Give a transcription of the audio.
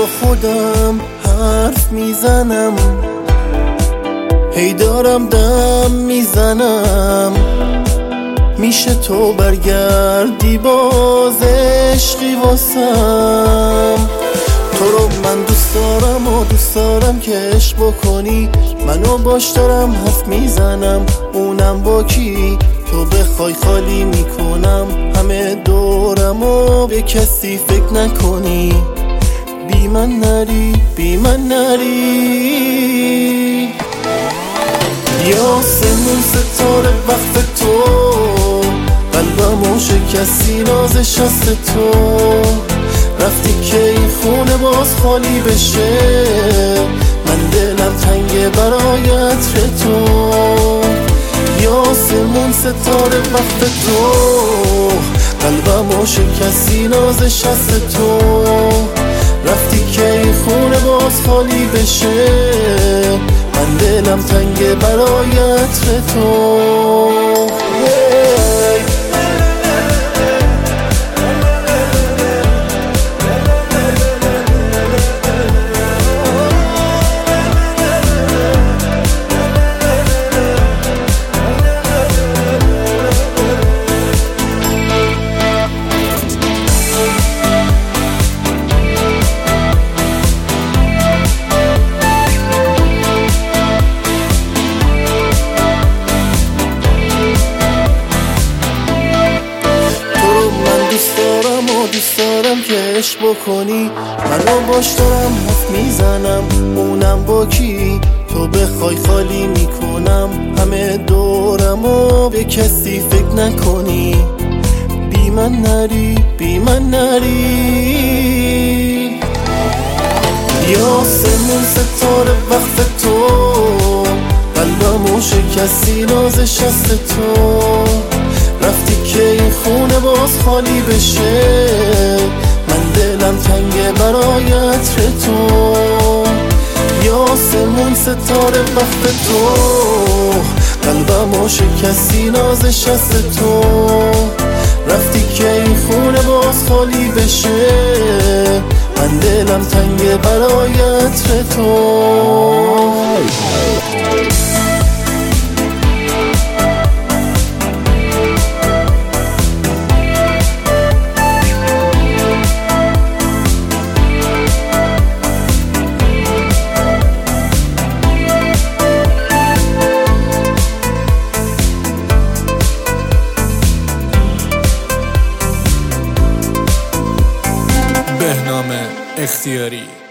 خودم حرف میزنم، هی دارم دم میزنم. میشه تو برگردی باز عشقی واسم؟ تو رو من دوست دارم و دوست دارم که عشق بکنی. منو باش دارم حرف میزنم، اونم با کی؟ تو بخوای خالی میکنم همه دورم و به کسی فکر نکنی. بی من نری، بی من نری. یا سمون ستاره وقت تو، قلبمو شکستی ناز شست تو. رفتی که این خونه باز خالی بشه، من دلم تنگه برای عطر تو. یا سمون ستاره وقت تو، قلبمو شکستی ناز شست تو. رفتی که این خونه باز خالی بشه، من دلم تنگه برای عطر تو. دوست دارم که عشق بکنی. منو باش دارم حرف میزنم، اونم با کی؟ تو بخوای خالی میکنم همه دورم و به کسی فکر نکنی. بی من نری، بی من نری. یا سمون ستاره وقت تو، قلبمو شکستی ناز شست تو. رفتی که این خونه باز خالی بشه، من دلم تنگه برای عطر تو. یا سمون ستاره وقت تو، قلبمو شکستی ناز شست تو. رفتی که این خونه باز خالی بشه، من دلم تنگه برای عطر تو. بهنام اختیاری.